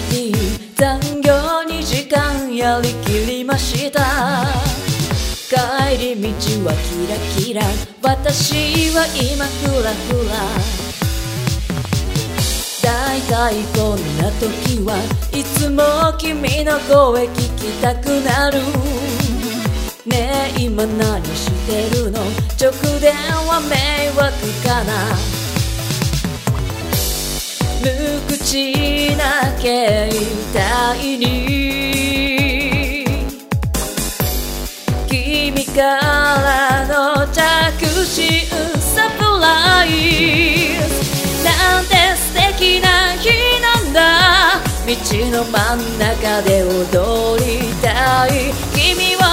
日残業2時間やりきりました。帰り道はキラキラ、私は今フラフラ。だいたいこんな時はいつも君の声聞きたくなる。ねえ今何してるの、直電は迷惑かな。無口な携帯に君からの着信サプライズなんて素敵な日なんだ。道の真ん中で踊りたい君を